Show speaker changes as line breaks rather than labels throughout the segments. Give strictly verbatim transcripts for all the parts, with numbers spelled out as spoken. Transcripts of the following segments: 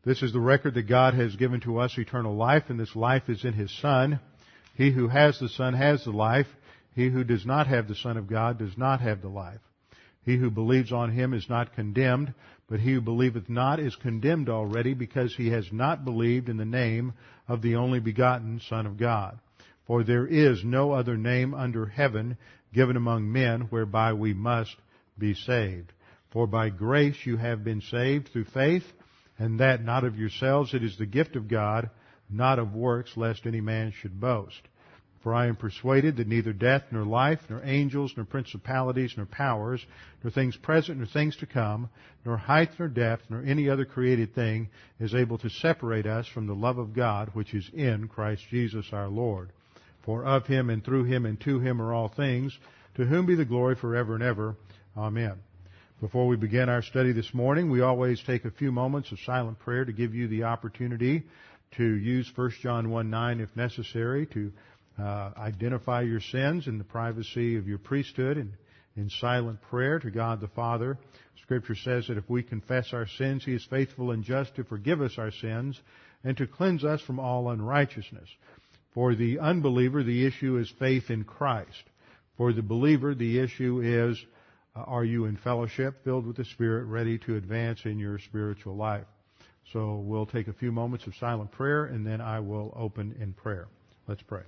This is the record that God has given to us, eternal life, and this life is in His Son. He who has the Son has the life. He who does not have the Son of God does not have the life. He who believes on Him is not condemned, but he who believeth not is condemned already, because he has not believed in the name of the only begotten Son of God. For there is no other name under heaven given among men whereby we must be saved. For by grace you have been saved through faith, and that not of yourselves, it is the gift of God, not of works, lest any man should boast. For I am persuaded that neither death, nor life, nor angels, nor principalities, nor powers, nor things present, nor things to come, nor height, nor depth, nor any other created thing is able to separate us from the love of God which is in Christ Jesus our Lord. For of Him, and through Him, and to Him are all things, to whom be the glory forever and ever. Amen. Before we begin our study this morning, we always take a few moments of silent prayer to give you the opportunity to use First John one nine if necessary, to uh, identify your sins in the privacy of your priesthood and in silent prayer to God the Father. Scripture says that if we confess our sins, He is faithful and just to forgive us our sins and to cleanse us from all unrighteousness. For the unbeliever, the issue is faith in Christ. For the believer, the issue is, uh, are you in fellowship, filled with the Spirit, ready to advance in your spiritual life? So we'll take a few moments of silent prayer, and then I will open in prayer. Let's pray.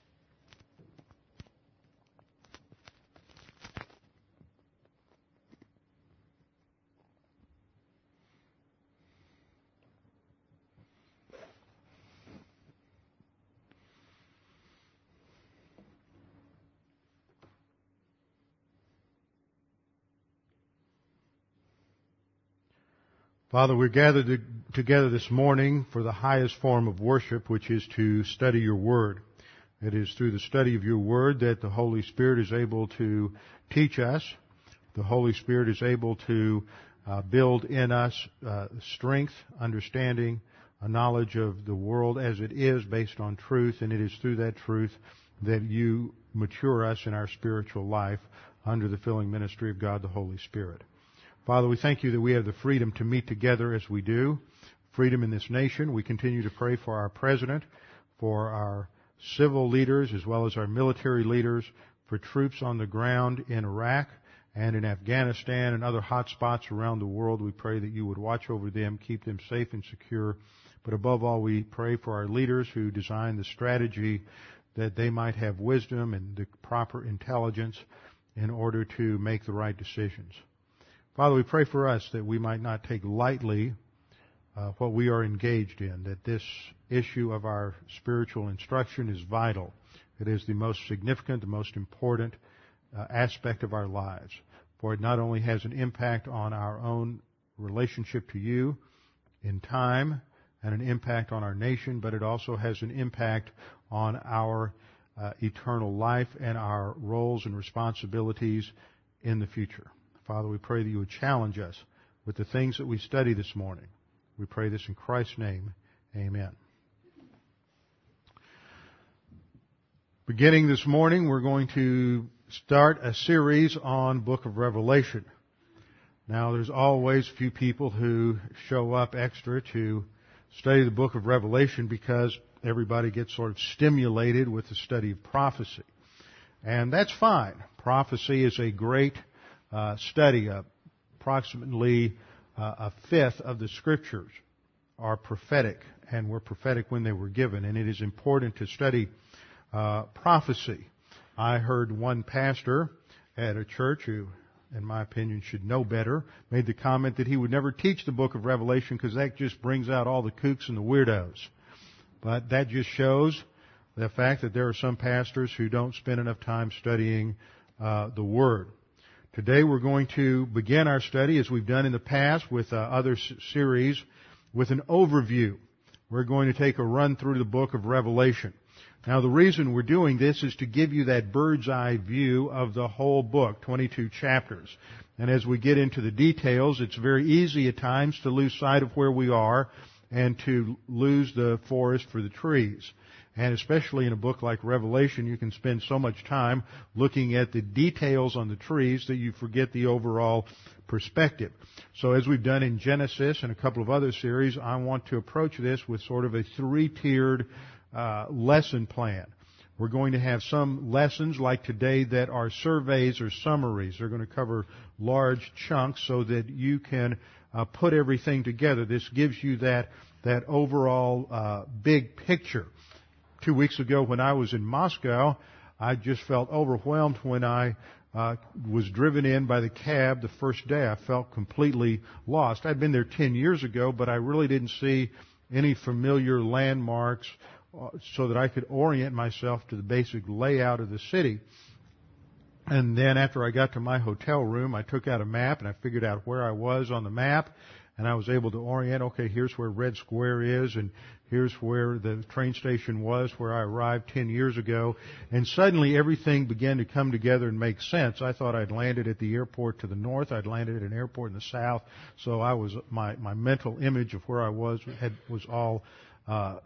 Father, we're gathered together this morning for the highest form of worship, which is to study your Word. It is through the study of your Word that the Holy Spirit is able to teach us. The Holy Spirit is able to uh, build in us uh, strength, understanding, a knowledge of the world as it is based on truth, and it is through that truth that you mature us in our spiritual life under the filling ministry of God the Holy Spirit. Father, we thank you that we have the freedom to meet together as we do, freedom in this nation. We continue to pray for our president, for our civil leaders, as well as our military leaders, for troops on the ground in Iraq and in Afghanistan and other hot spots around the world. We pray that you would watch over them, keep them safe and secure. But above all, we pray for our leaders who design the strategy that they might have wisdom and the proper intelligence in order to make the right decisions. Father, we pray for us that we might not take lightly uh, what we are engaged in, that this issue of our spiritual instruction is vital. It is the most significant, the most important uh, aspect of our lives. For it not only has an impact on our own relationship to you in time and an impact on our nation, but it also has an impact on our uh, eternal life and our roles and responsibilities in the future. Father, we pray that you would challenge us with the things that we study this morning. We pray this in Christ's name. Amen. Beginning this morning, we're going to start a series on Book of Revelation. Now, there's always a few people who show up extra to study the Book of Revelation because everybody gets sort of stimulated with the study of prophecy. And that's fine. Prophecy is a great Uh, study. Uh, approximately uh, a fifth of the Scriptures are prophetic, and were prophetic when they were given, and it is important to study uh, prophecy. I heard one pastor at a church who, in my opinion, should know better, made the comment that he would never teach the book of Revelation because that just brings out all the kooks and the weirdos. But that just shows the fact that there are some pastors who don't spend enough time studying uh, the Word. Today we're going to begin our study, as we've done in the past with uh, other s- series, with an overview. We're going to take a run through the book of Revelation. Now, the reason we're doing this is to give you that bird's eye view of the whole book, twenty-two chapters. And as we get into the details, it's very easy at times to lose sight of where we are and to lose the forest for the trees. And especially in a book like Revelation, you can spend so much time looking at the details on the trees that you forget the overall perspective. So as we've done in Genesis and a couple of other series, I want to approach this with sort of a three-tiered uh, lesson plan. We're going to have some lessons like today that are surveys or summaries. They're going to cover large chunks so that you can uh, put everything together. This gives you that that overall uh, big picture. Two weeks ago when I was in Moscow, I just felt overwhelmed when I uh, was driven in by the cab the first day. I felt completely lost. I'd been there ten years ago, but I really didn't see any familiar landmarks so that I could orient myself to the basic layout of the city. And then after I got to my hotel room, I took out a map and I figured out where I was on the map, and I was able to orient, okay, here's where Red Square is, and here's where the train station was where I arrived ten years ago. And suddenly everything began to come together and make sense. I thought I'd landed at the airport to the north. I'd landed at an airport in the south. So I was, my, my mental image of where I was had, was all, uh,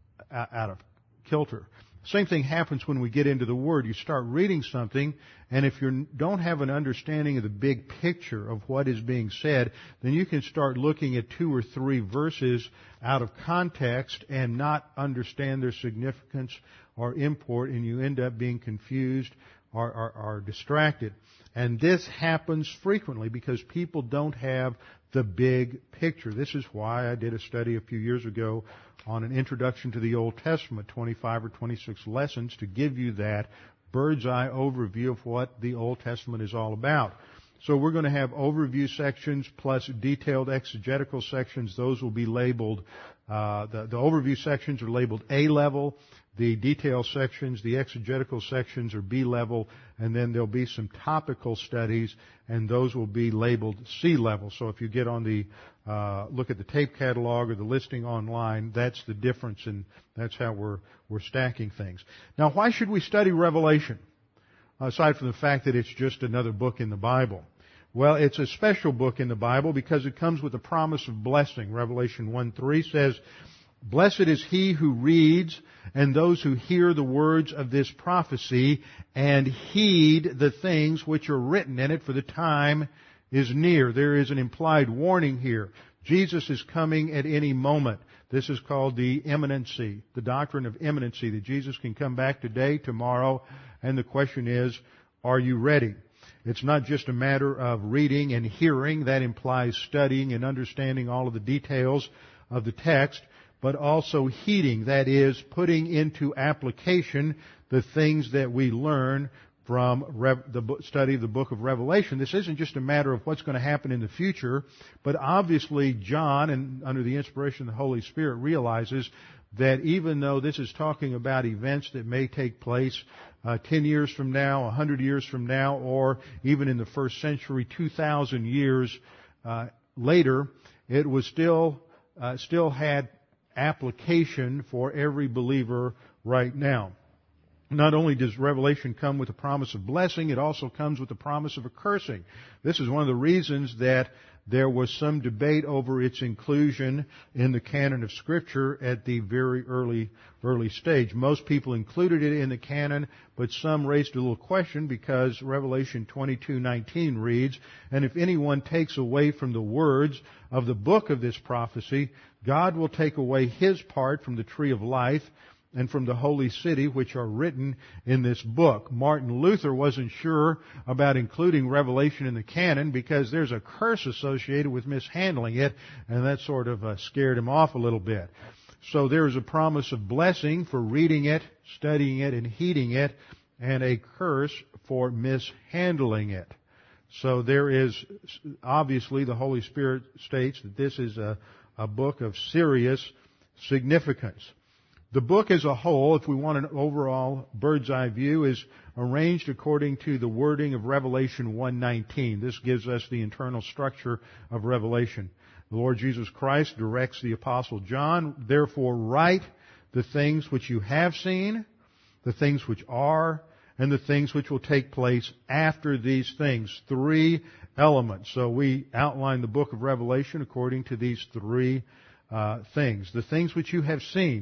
out of kilter. Same thing happens when we get into the Word. You start reading something, and if you don't have an understanding of the big picture of what is being said, then you can start looking at two or three verses out of context and not understand their significance or import, and you end up being confused or, or, or distracted. And this happens frequently because people don't have the big picture. This is why I did a study a few years ago on an introduction to the Old Testament, twenty-five or twenty-six lessons, to give you that bird's eye overview of what the Old Testament is all about. So we're going to have overview sections plus detailed exegetical sections. Those will be labeled, uh, the, the overview sections are labeled A level. The detail sections, the exegetical sections are B level, and then there'll be some topical studies, and those will be labeled C level. So if you get on the, uh, look at the tape catalog or the listing online, that's the difference, and that's how we're, we're stacking things. Now, why should we study Revelation? Aside from the fact that it's just another book in the Bible. Well, it's a special book in the Bible because it comes with a promise of blessing. Revelation one three says, "Blessed is he who reads and those who hear the words of this prophecy and heed the things which are written in it, for the time is near." There is an implied warning here. Jesus is coming at any moment. This is called the imminency, the doctrine of imminency, that Jesus can come back today, tomorrow, and the question is, are you ready? It's not just a matter of reading and hearing. That implies studying and understanding all of the details of the text, but also heeding, that is, putting into application the things that we learn from Rev- the study of the book of Revelation. This isn't just a matter of what's going to happen in the future, but obviously John, and under the inspiration of the Holy Spirit, realizes that even though this is talking about events that may take place uh, ten years from now, one hundred years from now, or even in the first century, two thousand years uh, later, it was still uh, still had application for every believer right now. Not only does Revelation come with a promise of blessing, it also comes with the promise of a cursing. This is one of the reasons that there was some debate over its inclusion in the canon of Scripture at the very early, early stage. Most people included it in the canon, but some raised a little question because Revelation twenty-two nineteen reads, "And if anyone takes away from the words of the book of this prophecy, God will take away his part from the tree of life and from the holy city which are written in this book." Martin Luther wasn't sure about including Revelation in the canon because there's a curse associated with mishandling it, and that sort of uh, scared him off a little bit. So there's a promise of blessing for reading it, studying it, and heeding it, and a curse for mishandling it. So there is, obviously, the Holy Spirit states that this is a, a book of serious significance. The book as a whole, if we want an overall bird's eye view, is arranged according to the wording of Revelation one nineteen. This gives us the internal structure of Revelation. The Lord Jesus Christ directs the Apostle John, "Therefore write the things which you have seen, the things which are, and the things which will take place after these things." Three elements. So we outline the book of Revelation according to these three uh, things. The things which you have seen.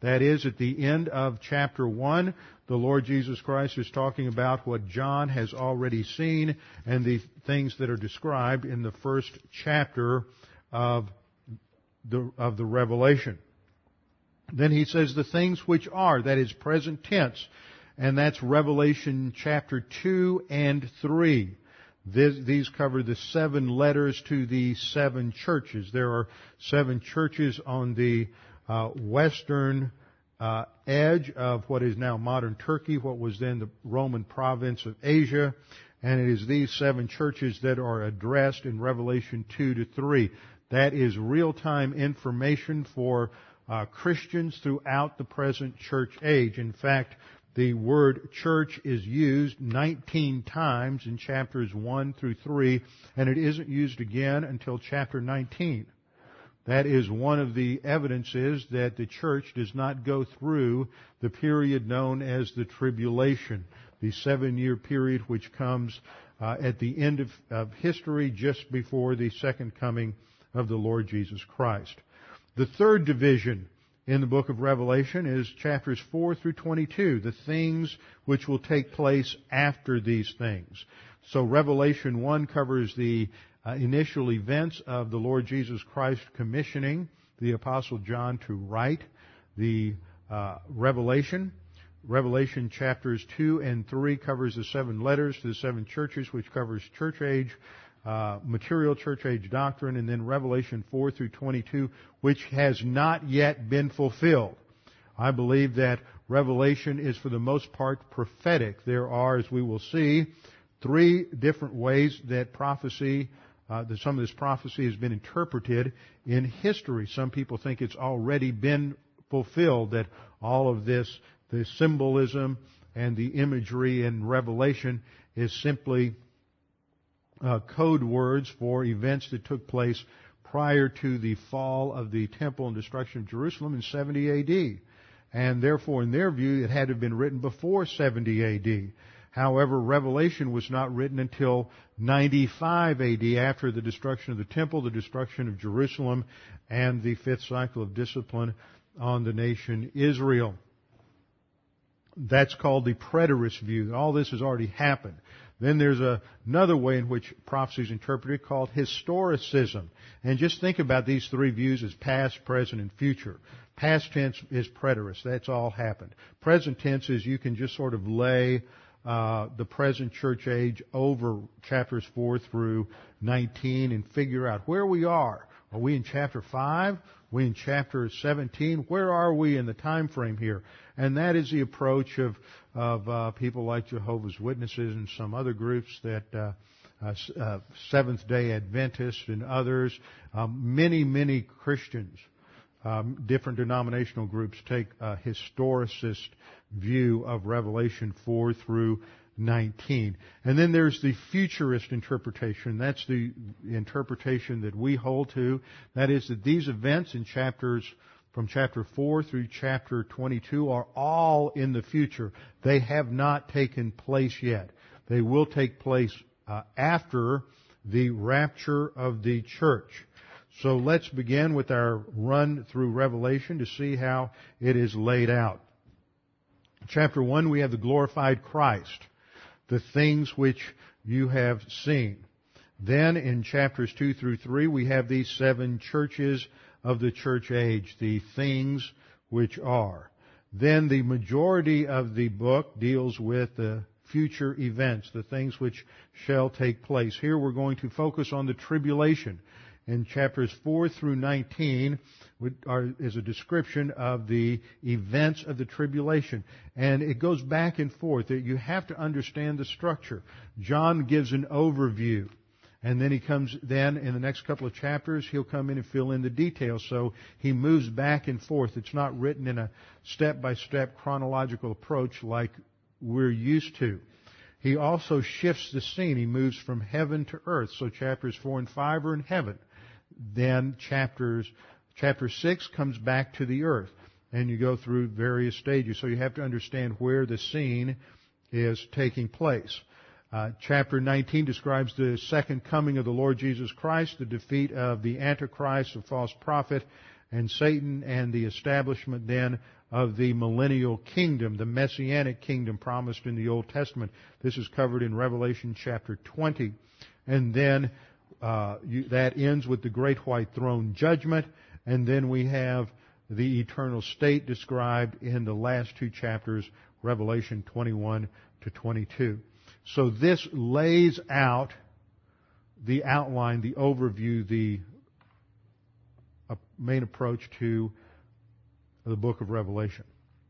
That is, at the end of chapter one, the Lord Jesus Christ is talking about what John has already seen and the things that are described in the first chapter of the, of the Revelation. Then he says the things which are, that is present tense, and that's Revelation chapter two and three. This, these cover the seven letters to the seven churches. There are seven churches on the uh, western uh, edge of what is now modern Turkey, what was then the Roman province of Asia, and it is these seven churches that are addressed in Revelation two to three. That is real-time information for uh, Christians throughout the present church age. In fact, the word church is used nineteen times in chapters one through three, and it isn't used again until chapter nineteen. That is one of the evidences that the church does not go through the period known as the tribulation, the seven-year period which comes uh, at the end of, of history just before the second coming of the Lord Jesus Christ. The third division in the book of Revelation is chapters four through twenty-two, the things which will take place after these things. So Revelation one covers the uh, initial events of the Lord Jesus Christ commissioning the Apostle John to write the uh, Revelation. Revelation chapters two and three covers the seven letters to the seven churches, which covers church age, Uh, material church age doctrine, and then Revelation four through twenty-two, which has not yet been fulfilled. I believe that Revelation is for the most part prophetic. There are, as we will see, three different ways that prophecy, uh, that some of this prophecy has been interpreted in history. Some people think it's already been fulfilled, that all of this, the symbolism and the imagery in Revelation is simply Uh, code words for events that took place prior to the fall of the temple and destruction of Jerusalem in seventy A D. And therefore, in their view, it had to have been written before seventy A D. However, Revelation was not written until ninety-five A D, after the destruction of the temple, the destruction of Jerusalem, and the fifth cycle of discipline on the nation Israel. That's called the preterist view. All this has already happened. Then there's a, another way in which prophecy is interpreted called historicism. And just think about these three views as past, present, and future. Past tense is preterist. That's all happened. Present tense is you can just sort of lay uh, the present church age over chapters four through nineteen and figure out where we are. Are we in chapter five? Are we in chapter seventeen? Where are we in the time frame here? And that is the approach of of uh, people like Jehovah's Witnesses and some other groups, that uh, uh, uh, Seventh-day Adventists and others. Um, many, many Christians, um, different denominational groups, take a historicist view of Revelation four through nineteen. And then there's the futurist interpretation. That's the interpretation that we hold to. That is that these events in chapters from chapter four through chapter twenty-two are all in the future. They have not taken place yet. They will take place uh, after the rapture of the church. So let's begin with our run through Revelation to see how it is laid out. Chapter one, we have the glorified Christ, the things which you have seen. Then in chapters two through three, we have these seven churches of the church age, the things which are. Then the majority of the book deals with the future events, the things which shall take place. Here we're going to focus on the tribulation. In chapters four through nineteen are, is a description of the events of the tribulation. And it goes back and forth. You have to understand the structure. John gives an overview. And then he comes, then in the next couple of chapters, he'll come in and fill in the details. So he moves back and forth. It's not written in a step-by-step chronological approach like we're used to. He also shifts the scene. He moves from heaven to earth. So chapters four and five are in heaven. Then chapters, chapter six comes back to the earth. And you go through various stages. So you have to understand where the scene is taking place. Uh, chapter nineteen describes the second coming of the Lord Jesus Christ, the defeat of the Antichrist, the false prophet, and Satan and the establishment then of the millennial kingdom, the messianic kingdom promised in the Old Testament. This is covered in Revelation chapter twenty. And then uh, you, that ends with the great white throne judgment. And then we have the eternal state described in the last two chapters, Revelation twenty-one to twenty-two. So this lays out the outline, the overview, the main approach to the book of Revelation.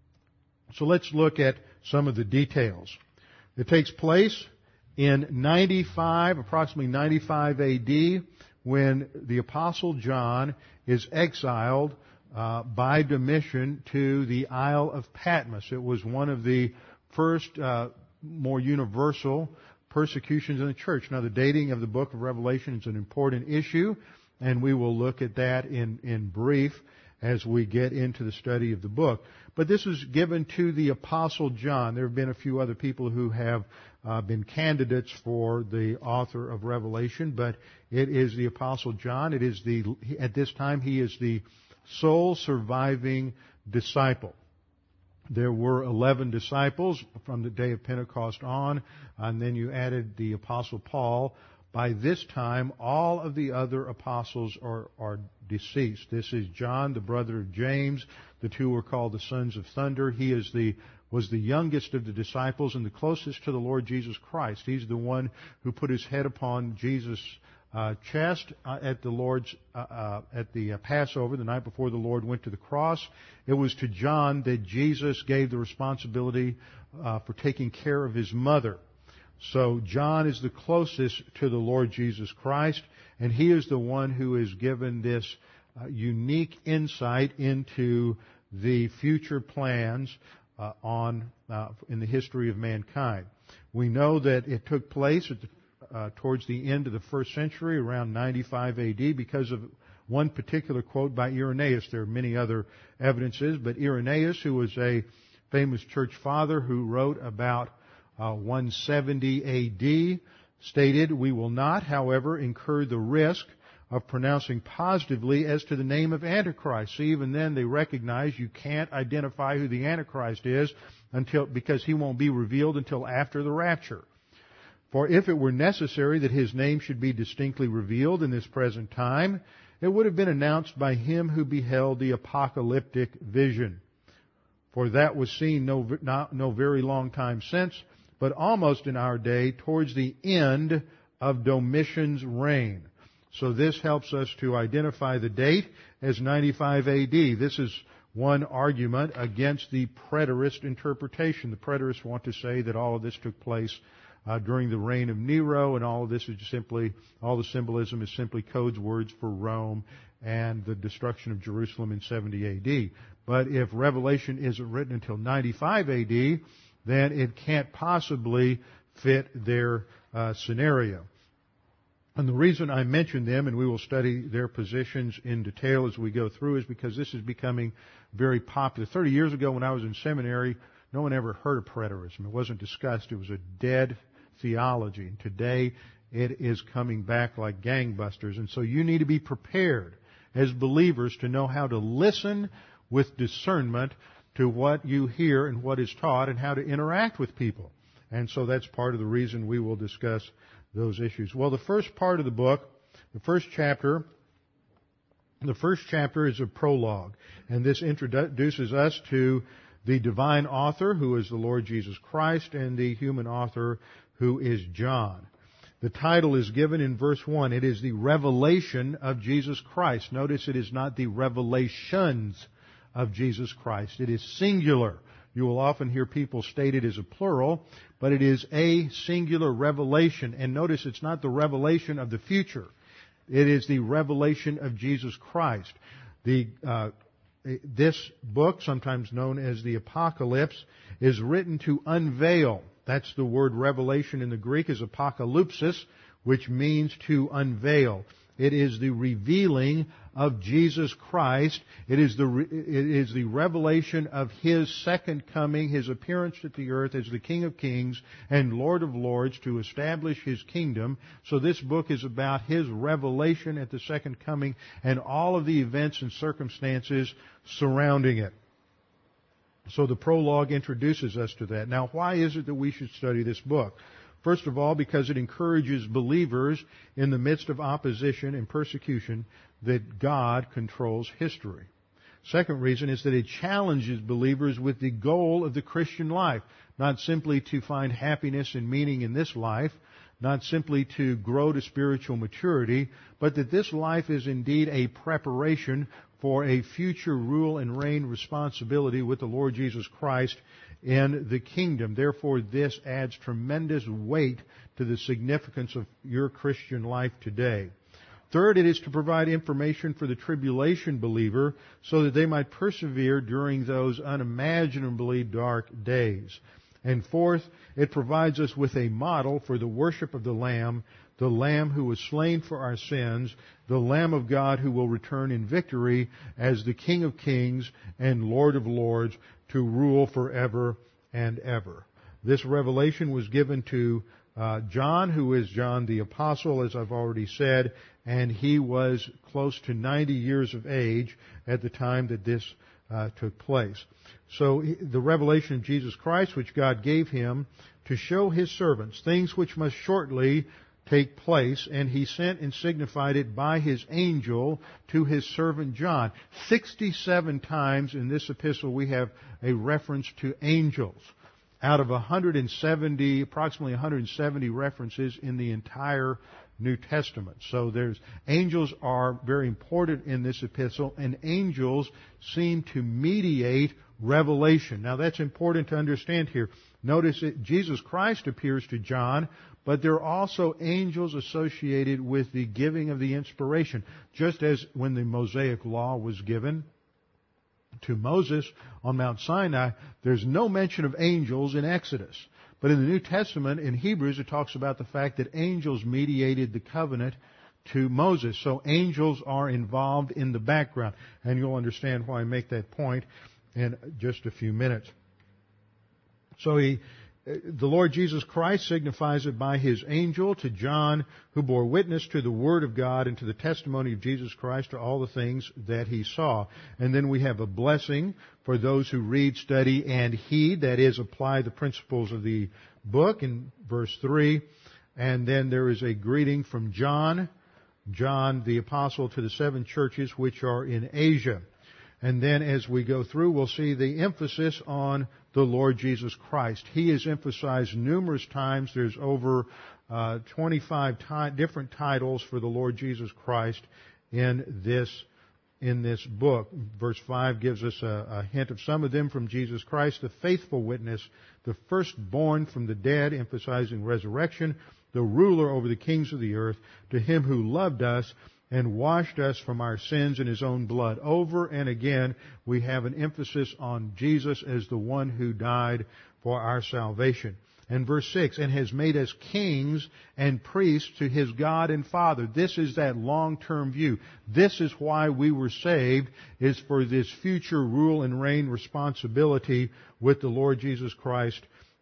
So let's look at some of the details. It takes place in ninety-five, approximately ninety-five A D, when the Apostle John is exiled uh, by Domitian to the Isle of Patmos. It was one of the first uh, more universal persecutions in the church. Now, the dating of the book of Revelation is an important issue, and we will look at that in, in brief as we get into the study of the book. But this is given to the Apostle John. There have been a few other people who have uh, been candidates for the author of Revelation, but it is the Apostle John. It is the, at this time, he is the sole surviving disciple. There were eleven disciples from the day of Pentecost on, and then you added the Apostle Paul. By this time, all of the other apostles are, are deceased. This is John, the brother of James. The two were called the sons of thunder. He is the was the youngest of the disciples and the closest to the Lord Jesus Christ. He's the one who put his head upon Jesus' uh, chest uh, at the Lord's uh, uh, at the uh, Passover, the night before the Lord went to the cross. It was to John that Jesus gave the responsibility uh, for taking care of his mother. So John is the closest to the Lord Jesus Christ, and he is the one who is given this uh, unique insight into the future plans uh, on uh, in the history of mankind. We know that it took place at the, uh, towards the end of the first century, around ninety-five A D, because of one particular quote by Irenaeus. There are many other evidences, but Irenaeus, who was a famous church father who wrote about Uh, one seventy A D, stated, "We will not, however, incur the risk of pronouncing positively as to the name of Antichrist." So even then they recognize you can't identify who the Antichrist is until, because he won't be revealed until after the rapture. "For if it were necessary that his name should be distinctly revealed in this present time, it would have been announced by him who beheld the apocalyptic vision. For that was seen no, not, no very long time since, but almost in our day, towards the end of Domitian's reign." So this helps us to identify the date as ninety-five A D. This is one argument against the preterist interpretation. The preterists want to say that all of this took place uh, during the reign of Nero, and all of this is just simply, all the symbolism is simply codes words for Rome and the destruction of Jerusalem in seventy A D. But if Revelation isn't written until ninety-five A D, then it can't possibly fit their uh, scenario. And the reason I mention them, and we will study their positions in detail as we go through, is because this is becoming very popular. Thirty years ago when I was in seminary, no one ever heard of preterism. It wasn't discussed. It was a dead theology. And today it is coming back like gangbusters. And so you need to be prepared as believers to know how to listen with discernment to what you hear and what is taught and how to interact with people. And so that's part of the reason we will discuss those issues. Well, the first part of the book, the first chapter, the first chapter is a prologue. And this introduces us to the divine author, who is the Lord Jesus Christ, and the human author, who is John. The title is given in verse one. It is the revelation of Jesus Christ. Notice it is not the revelations of Jesus Christ. It is singular. You will often hear people state it as a plural, but it is a singular revelation. And notice it's not the revelation of the future. It is the revelation of Jesus Christ. The, uh, this book, sometimes known as the Apocalypse, is written to unveil. That's the word revelation in the Greek, is apokalypsis, which means to unveil. It is the revealing of Jesus Christ. It is the, it is the revelation of His second coming, His appearance at the earth as the King of Kings and Lord of Lords to establish His kingdom. So this book is about His revelation at the second coming and all of the events and circumstances surrounding it. So the prologue introduces us to that. Now, why is it that we should study this book? First of all, because it encourages believers in the midst of opposition and persecution that God controls history. Second reason is that it challenges believers with the goal of the Christian life, not simply to find happiness and meaning in this life, not simply to grow to spiritual maturity, but that this life is indeed a preparation for a future rule and reign responsibility with the Lord Jesus Christ in the kingdom. Therefore, this adds tremendous weight to the significance of your Christian life today. Third, it is to provide information for the tribulation believer so that they might persevere during those unimaginably dark days. And fourth, it provides us with a model for the worship of the Lamb, the Lamb who was slain for our sins, the Lamb of God who will return in victory as the King of Kings and Lord of Lords to rule forever and ever. This revelation was given to uh, John, who is John the Apostle, as I've already said, and he was close to ninety years of age at the time that this uh, took place. So the revelation of Jesus Christ, which God gave him to show His servants things which must shortly take place, and He sent and signified it by His angel to His servant John. sixty-seven times in this epistle we have a reference to angels out of one hundred seventy, approximately one hundred seventy references in the entire New Testament. So there's, angels are very important in this epistle, and angels seem to mediate revelation. Now that's important to understand here. Notice that Jesus Christ appears to John, but there are also angels associated with the giving of the inspiration. Just as when the Mosaic Law was given to Moses on Mount Sinai, there's no mention of angels in Exodus. But in the New Testament, in Hebrews, it talks about the fact that angels mediated the covenant to Moses. So angels are involved in the background. And you'll understand why I make that point in just a few minutes. So he, the Lord Jesus Christ signifies it by His angel to John, who bore witness to the Word of God and to the testimony of Jesus Christ to all the things that he saw. And then we have a blessing for those who read, study, and heed, that is, apply the principles of the book in verse three. And then there is a greeting from John, John the Apostle, to the seven churches which are in Asia. And then as we go through, we'll see the emphasis on the Lord Jesus Christ. He is emphasized numerous times. There's over uh, twenty-five ti- different titles for the Lord Jesus Christ in this in this book. Verse five gives us a, a hint of some of them from Jesus Christ: the faithful witness, the firstborn from the dead, emphasizing resurrection, the ruler over the kings of the earth, to Him who loved us and washed us from our sins in His own blood. Over and again, we have an emphasis on Jesus as the one who died for our salvation. And verse six, and has made us kings and priests to His God and Father. This is that long-term view. This is why we were saved, is for this future rule and reign responsibility with the Lord Jesus Christ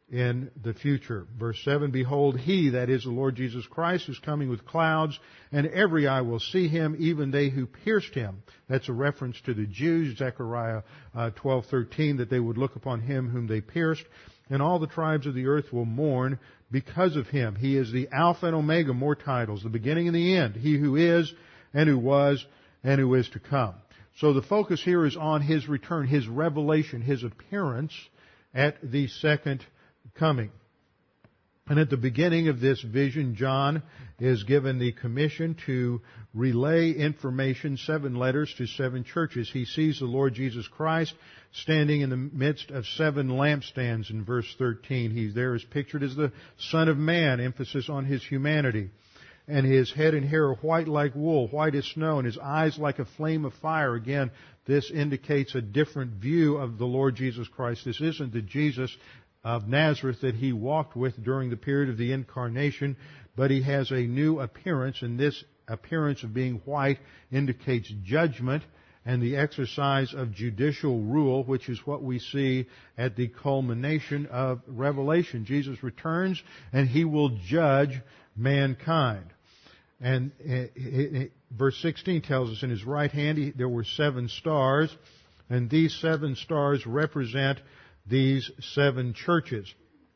in the future. Verse seven, behold, He, that is the Lord Jesus Christ, is coming with clouds, and every eye will see Him, even they who pierced Him. That's a reference to the Jews, Zechariah uh, twelve thirteen, that they would look upon Him whom they pierced. And all the tribes of the earth will mourn because of Him. He is the Alpha and Omega, more titles, the beginning and the end. He who is, and who was, and who is to come. So the focus here is on His return, His revelation, His appearance at the second coming. And at the beginning of this vision, John is given the commission to relay information, seven letters to seven churches. He sees the Lord Jesus Christ standing in the midst of seven lampstands in verse thirteen. He there is pictured as the Son of Man, emphasis on His humanity. And His head and hair are white like wool, white as snow, and His eyes like a flame of fire. Again, this indicates a different view of the Lord Jesus Christ. This isn't the Jesus of Nazareth that He walked with during the period of the incarnation, but He has a new appearance, and this appearance of being white indicates judgment and the exercise of judicial rule, which is what we see at the culmination of Revelation. Jesus returns and He will judge mankind. And it, it, verse sixteen tells us in His right hand he, there were seven stars, and these seven stars represent these seven churches.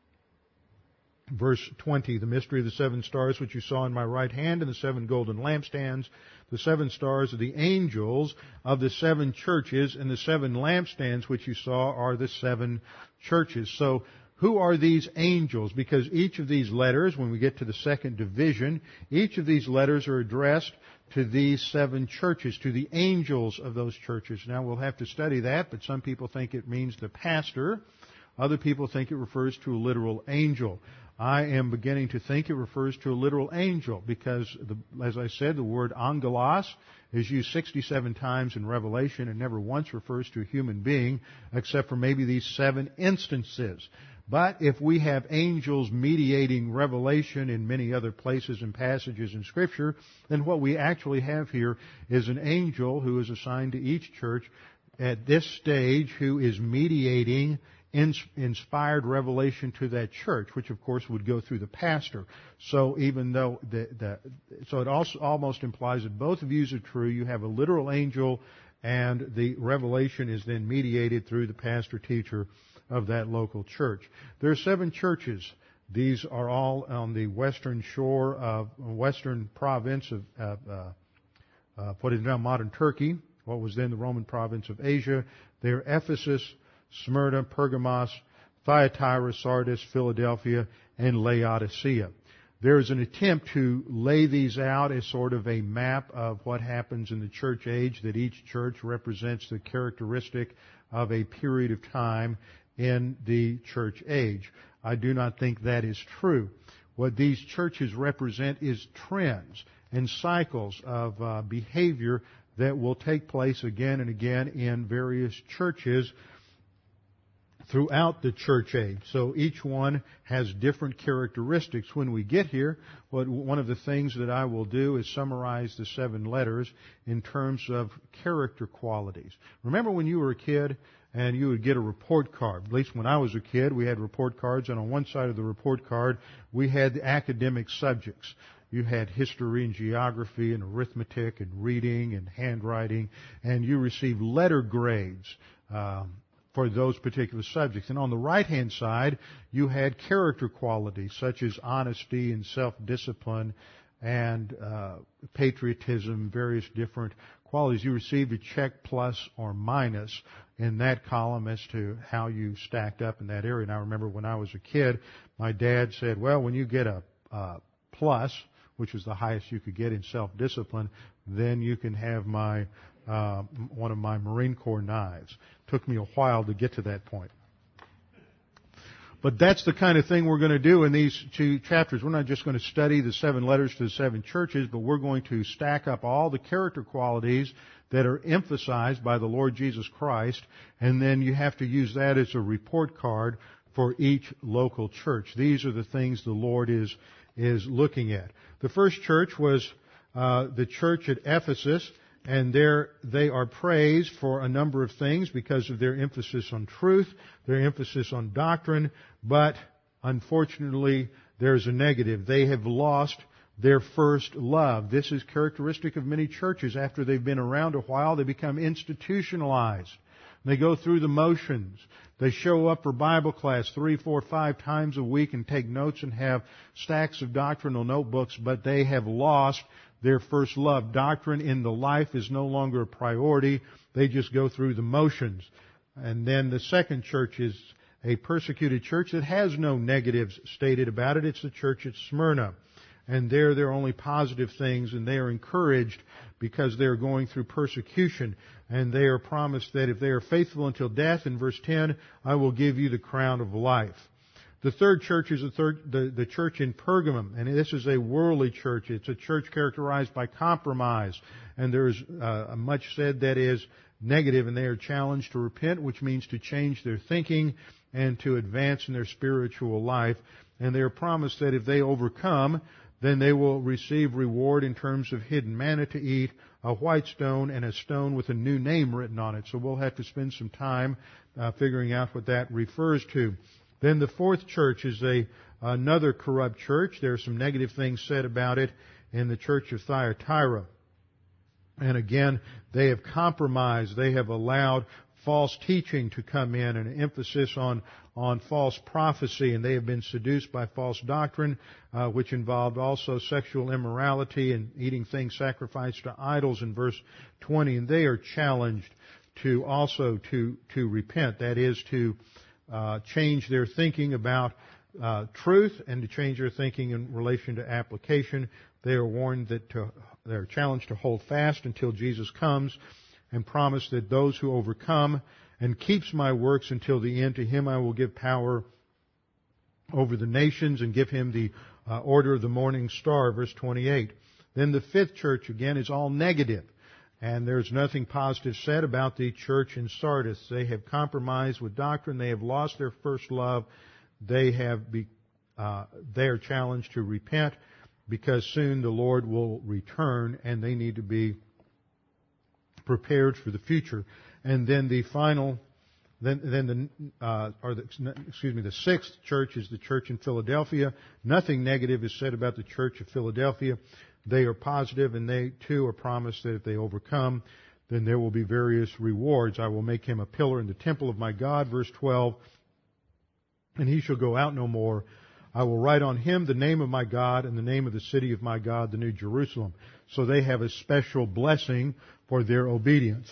Verse twenty, the mystery of the seven stars which you saw in my right hand and the seven golden lampstands. The seven stars are the angels of the seven churches, and the seven lampstands which you saw are the seven churches. So who are these angels? Because each of these letters, when we get to the second division, each of these letters are addressed to these seven churches, to the angels of those churches. Now we'll have to study that, but some people think it means the pastor. Other people think it refers to a literal angel. I am beginning to think it refers to a literal angel because, the, as I said, the word angelos is used sixty-seven times in Revelation and never once refers to a human being except for maybe these seven instances. But if we have angels mediating revelation in many other places and passages in Scripture, then what we actually have here is an angel who is assigned to each church at this stage who is mediating inspired revelation to that church, which of course would go through the pastor. So even though the, the so it also almost implies that both views are true. You have a literal angel, and the revelation is then mediated through the pastor teacher of that local church. There are seven churches. These are all on the western shore of western province of uh, uh, uh, what is now modern Turkey, what was then the Roman province of Asia. They are Ephesus, Smyrna, Pergamos, Thyatira, Sardis, Philadelphia, and Laodicea. There is an attempt to lay these out as sort of a map of what happens in the church age, that each church represents the characteristic of a period of time in the church age. I do not think that is true. What these churches represent is trends and cycles of uh, behavior that will take place again and again in various churches throughout the church age. So each one has different characteristics. When we get here, what, one of the things that I will do is summarize the seven letters in terms of character qualities. Remember when you were a kid and you would get a report card? At least when I was a kid, we had report cards, and on one side of the report card, we had the academic subjects. You had history and geography and arithmetic and reading and handwriting, and you received letter grades um, for those particular subjects. And on the right-hand side, you had character qualities such as honesty and self-discipline and uh, patriotism, various different qualities. You received a check plus or minus in that column as to how you stacked up in that area. And I remember when I was a kid, my dad said, well, when you get a uh, plus, which is the highest you could get in self-discipline, then you can have my uh, one of my Marine Corps knives. Took me a while to get to that point. But that's the kind of thing we're going to do in these two chapters. We're not just going to study the seven letters to the seven churches, but we're going to stack up all the character qualities that are emphasized by the Lord Jesus Christ, and then you have to use that as a report card for each local church. These are the things the Lord is is looking at. The first church was uh, the church at Ephesus, and there they are praised for a number of things because of their emphasis on truth, their emphasis on doctrine, but unfortunately there's a negative. They have lost their first love. This is characteristic of many churches. After they've been around a while, they become institutionalized. They go through the motions. They show up for Bible class three, four, five times a week and take notes and have stacks of doctrinal notebooks, but they have lost their first love. Doctrine in the life is no longer a priority. They just go through the motions. And then the second church is a persecuted church that has no negatives stated about it. It's the church at Smyrna. And there, there are only positive things, and they are encouraged because they are going through persecution. And they are promised that if they are faithful until death, in verse ten, I will give you the crown of life. The third church is the, third, the, the church in Pergamum, and this is a worldly church. It's a church characterized by compromise, and there is uh, much said that is negative, and they are challenged to repent, which means to change their thinking and to advance in their spiritual life. And they are promised that if they overcome, then they will receive reward in terms of hidden manna to eat, a white stone, and a stone with a new name written on it. So we'll have to spend some time uh, figuring out what that refers to. Then the fourth church is a another corrupt church. There are some negative things said about it in the church of Thyatira. And again, they have compromised. They have allowed false teaching to come in, and an emphasis on, on false prophecy, and they have been seduced by false doctrine, uh, which involved also sexual immorality and eating things sacrificed to idols in verse twenty. And they are challenged to also to, to repent. That is to uh, change their thinking about uh, truth and to change their thinking in relation to application. They are warned that to, they are challenged to hold fast until Jesus comes, and promise that those who overcome and keeps my works until the end, to him I will give power over the nations and give him the uh, order of the morning star, verse twenty-eight. Then the fifth church, again, is all negative, and there's nothing positive said about the church in Sardis. They have compromised with doctrine. They have lost their first love. They have be, uh, they are challenged to repent, because soon the Lord will return, and they need to be prepared for the future. And then the final, then then the uh, or the, excuse me, the sixth church is the church in Philadelphia. Nothing negative is said about the church of Philadelphia. They are positive, and they too are promised that if they overcome, then there will be various rewards. I will make him a pillar in the temple of my God, verse twelve, and he shall go out no more. I will write on him the name of my God and the name of the city of my God, the New Jerusalem. So they have a special blessing for their obedience.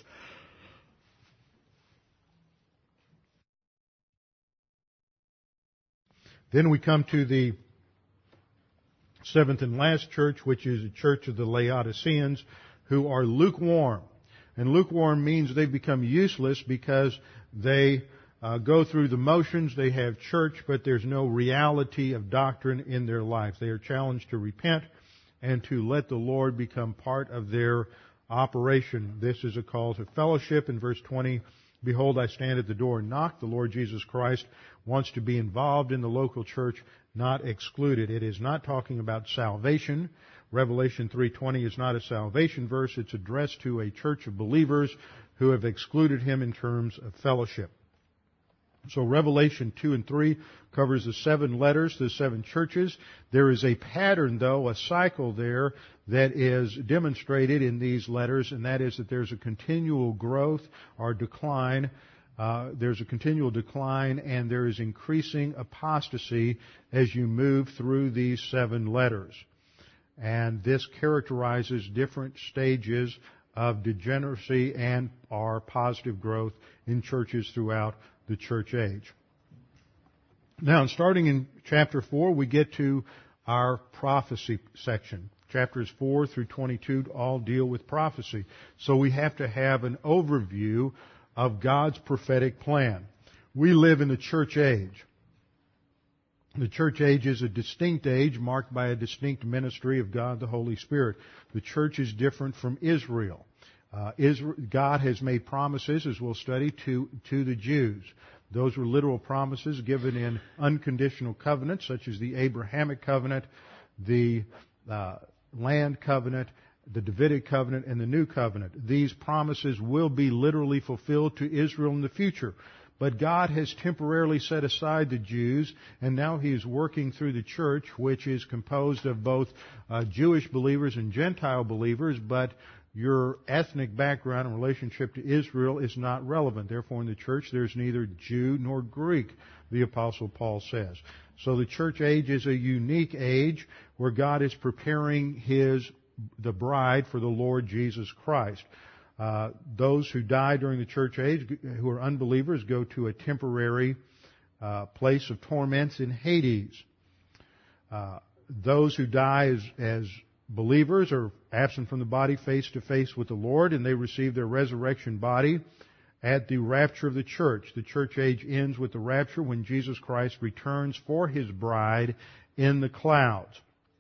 Then we come to the seventh and last church, which is the church of the Laodiceans, who are lukewarm. And lukewarm means they've become useless because they Uh, go through the motions. They have church, but there's no reality of doctrine in their life. They are challenged to repent and to let the Lord become part of their operation. This is a call to fellowship. In verse twenty, behold, I stand at the door and knock. The Lord Jesus Christ wants to be involved in the local church, not excluded. It is not talking about salvation. Revelation three twenty is not a salvation verse. It's addressed to a church of believers who have excluded him in terms of fellowship. So Revelation two and three covers the seven letters to the seven churches. There is a pattern, though, a cycle there that is demonstrated in these letters, and that is that there's a continual growth or decline. Uh, there's a continual decline, and there is increasing apostasy as you move through these seven letters. And this characterizes different stages of degeneracy and or positive growth in churches throughout the church age. Now, starting in chapter four, we get to our prophecy section. Chapters four through twenty-two all deal with prophecy. So we have to have an overview of God's prophetic plan. We live in the church age. The church age is a distinct age marked by a distinct ministry of God the Holy Spirit. The church is different from Israel. Uh, Israel, God has made promises, as we'll study, to, to the Jews. Those were literal promises given in unconditional covenants, such as the Abrahamic covenant, the uh, land covenant, the Davidic covenant, and the new covenant. These promises will be literally fulfilled to Israel in the future. But God has temporarily set aside the Jews, and now He is working through the church, which is composed of both uh, Jewish believers and Gentile believers, but your ethnic background and relationship to Israel is not relevant. Therefore, in the church, there's neither Jew nor Greek, the Apostle Paul says. So the church age is a unique age where God is preparing His, the bride for the Lord Jesus Christ. Uh, those who die during the church age, who are unbelievers, go to a temporary uh, place of torments in Hades. Uh, those who die as, as believers are absent from the body face to face with the Lord, and they receive their resurrection body at the rapture of the church. The church age ends with the rapture when Jesus Christ returns for His bride in the clouds.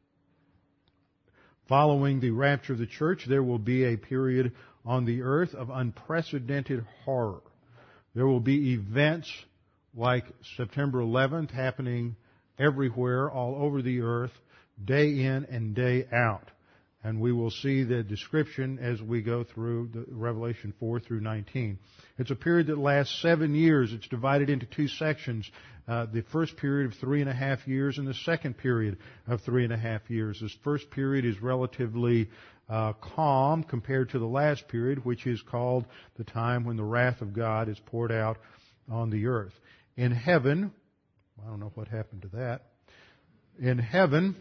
Following the rapture of the church, there will be a period on the earth of unprecedented horror. There will be events like September eleventh happening everywhere, all over the earth, day in and day out. And we will see the description as we go through the Revelation four through nineteen. It's a period that lasts seven years. It's divided into two sections. Uh, the first period of three and a half years and the second period of three and a half years. This first period is relatively uh, calm compared to the last period, which is called the time when the wrath of God is poured out on the earth. In heaven, I don't know what happened to that. In heaven,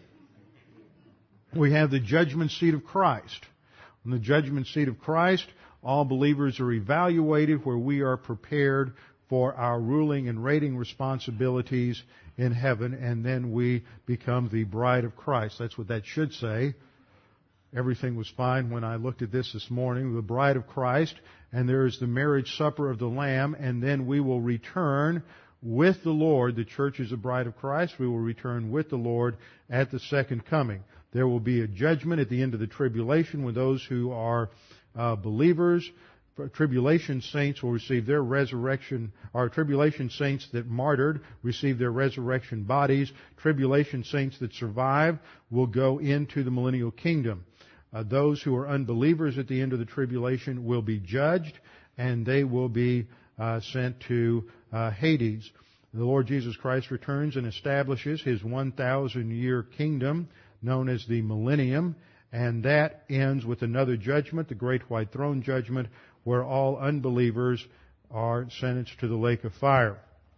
we have the judgment seat of Christ. On the judgment seat of Christ, all believers are evaluated where we are prepared for our ruling and reigning responsibilities in heaven, and then we become the bride of Christ. That's what that should say. Everything was fine when I looked at this this morning. The bride of Christ, and there is the marriage supper of the Lamb, and then we will return with the Lord. The church is the bride of Christ. We will return with the Lord at the second coming. There will be a judgment at the end of the tribulation when those who are uh, believers, tribulation saints will receive their resurrection, or tribulation saints that martyred receive their resurrection bodies. Tribulation saints that survive will go into the millennial kingdom. Uh, those who are unbelievers at the end of the tribulation will be judged, and they will be uh, sent to uh, Hades. The Lord Jesus Christ returns and establishes His one thousand year kingdom, known as the millennium, and that ends with another judgment, the great white throne judgment, where all unbelievers are sentenced to the lake of fire.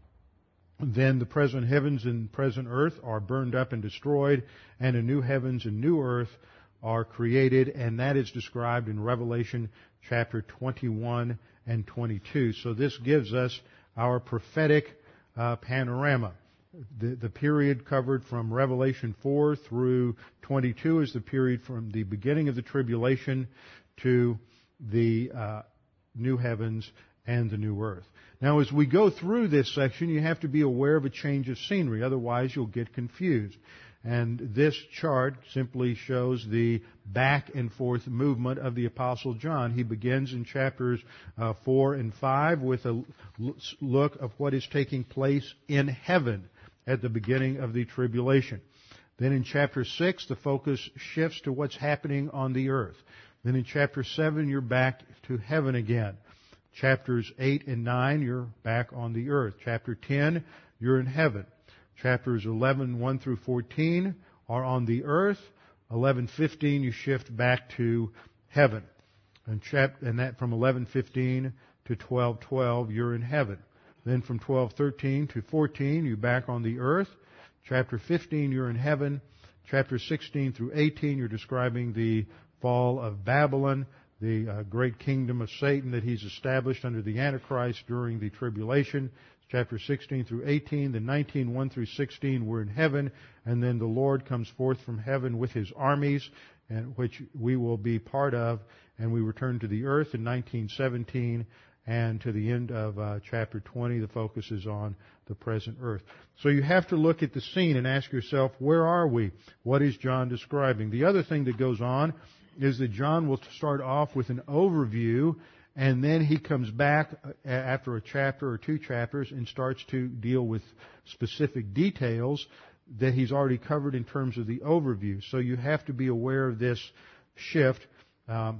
Then the present heavens and present earth are burned up and destroyed, and a new heavens and new earth are created, and that is described in Revelation chapter twenty-one and twenty-two. So this gives us our prophetic uh, panorama. The, the period covered from Revelation four through twenty-two is the period from the beginning of the tribulation to the uh, new heavens and the new earth. Now, as we go through this section, you have to be aware of a change of scenery. Otherwise, you'll get confused. And this chart simply shows the back and forth movement of the Apostle John. He begins in chapters uh, four and five with a look of what is taking place in heaven at the beginning of the tribulation. Then in chapter six, the focus shifts to what's happening on the earth. Then in chapter seven, you're back to heaven again. Chapters eight and nine, you're back on the earth. Chapter ten, you're in heaven. Chapters eleven, one through fourteen are on the earth. eleven fifteen, you shift back to heaven. And, chap- and that from eleven fifteen to twelve twelve, you're in heaven. Then from twelve thirteen to fourteen, you're back on the earth. Chapter fifteen, you're in heaven. Chapter sixteen through eighteen, you're describing the fall of Babylon, the uh, great kingdom of Satan that he's established under the Antichrist during the tribulation. Chapter sixteen through eighteen, the nineteen, one through sixteen, we're in heaven, and then the Lord comes forth from heaven with His armies, and which we will be part of, and we return to the earth in nineteen seventeen, and to the end of uh, chapter twenty, the focus is on the present earth. So you have to look at the scene and ask yourself, where are we? What is John describing? The other thing that goes on is that John will start off with an overview, and then he comes back after a chapter or two chapters and starts to deal with specific details that he's already covered in terms of the overview. So you have to be aware of this shift um,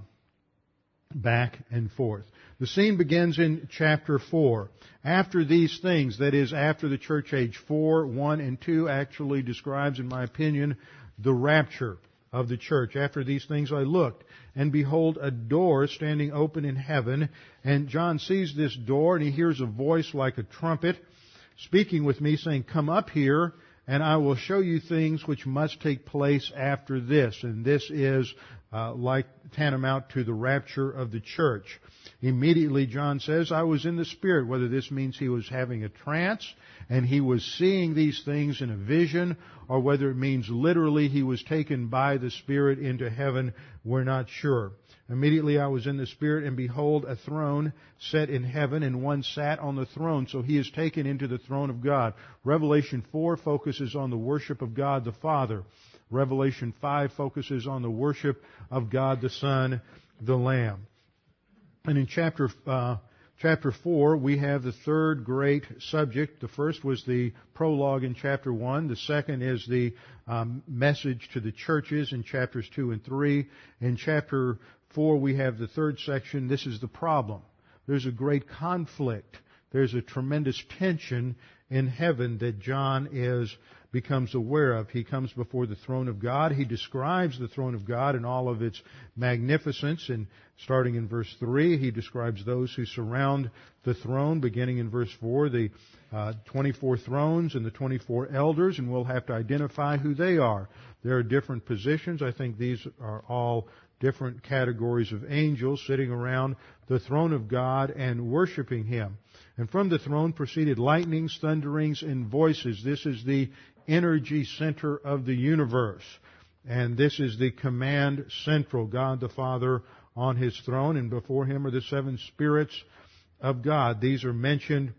back and forth. The scene begins in chapter four. After these things, that is, after the church age, four, one, and two actually describes, in my opinion, the rapture of the church. After these things I looked, and behold, a door standing open in heaven. And John sees this door, and he hears a voice like a trumpet speaking with me, saying, "Come up here, and I will show you things which must take place after this." And this is uh, like tantamount to the rapture of the church. Immediately, John says, I was in the Spirit, whether this means he was having a trance and he was seeing these things in a vision, or whether it means literally he was taken by the Spirit into heaven, we're not sure. Immediately I was in the Spirit, and behold, a throne set in heaven, and one sat on the throne. So he is taken into the throne of God. Revelation four focuses on the worship of God the Father. Revelation five focuses on the worship of God the Son, the Lamb. And in chapter uh, Chapter four, we have the third great subject. The first was the prologue in chapter one. The second is the um, message to the churches in chapters two and three. In chapter four, we have the third section. This is the problem. There's a great conflict. There's a tremendous tension in heaven that John is becomes aware of. He comes before the throne of God. He describes the throne of God in all of its magnificence. And starting in verse three, he describes those who surround the throne. Beginning in verse four, the uh, twenty-four thrones and the twenty-four elders, and we'll have to identify who they are. There are different positions. I think these are all different categories of angels sitting around the throne of God and worshiping Him. And from the throne proceeded lightnings, thunderings, and voices. This is the energy center of the universe. And this is the command central, God the Father on His throne, and before Him are the seven spirits of God. These are mentioned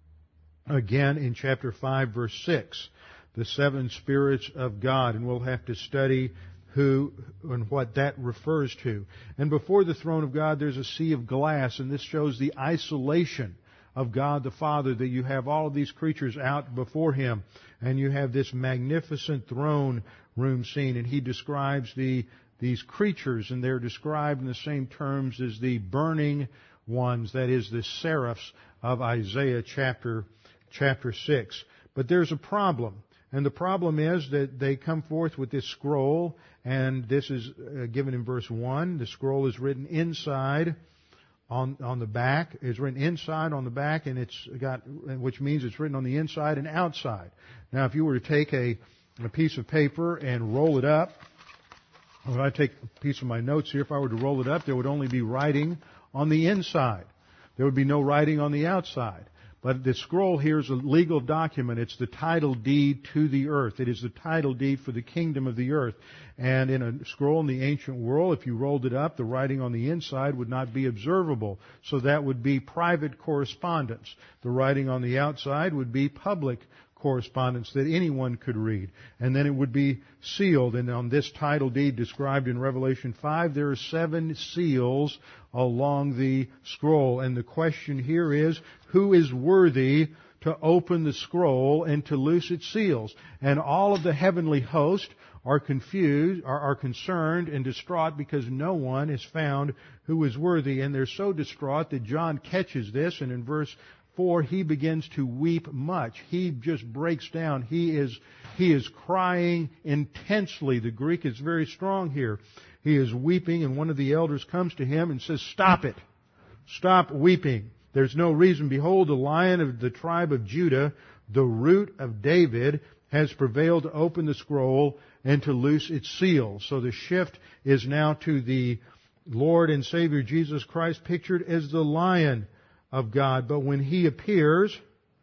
again in chapter five, verse six. The seven spirits of God, and we'll have to study who and what that refers to. And before the throne of God there's a sea of glass, and this shows the isolation of God the Father, that you have all of these creatures out before Him, and you have this magnificent throne room scene, and He describes the these creatures, and they're described in the same terms as the burning ones, that is, the seraphs of Isaiah chapter chapter six. But there's a problem, and the problem is that they come forth with this scroll, and this is uh, given in verse one. The scroll is written inside On, on the back. It's written inside on the back, and it's got, which means it's written on the inside and outside. Now, if you were to take a, a piece of paper and roll it up, or if I take a piece of my notes here, if I were to roll it up, there would only be writing on the inside. There would be no writing on the outside. But the scroll here is a legal document. It's the title deed to the earth. It is the title deed for the kingdom of the earth. And in a scroll in the ancient world, if you rolled it up, the writing on the inside would not be observable. So that would be private correspondence. The writing on the outside would be public correspondence that anyone could read. And then it would be sealed. And on this title deed described in Revelation five, there are seven seals along the scroll. And the question here is, who is worthy to open the scroll and to loose its seals? And all of the heavenly host are confused, are, are concerned and distraught because no one is found who is worthy. And they're so distraught that John catches this, and in verse four, he begins to weep much. He just breaks down. He is, he is crying intensely. The Greek is very strong here. He is weeping, and one of the elders comes to him and says, "Stop it. Stop weeping. There's no reason. Behold, the Lion of the tribe of Judah, the Root of David, has prevailed to open the scroll and to loose its seals." So the shift is now to the Lord and Savior Jesus Christ, pictured as the Lion of God. But when He appears,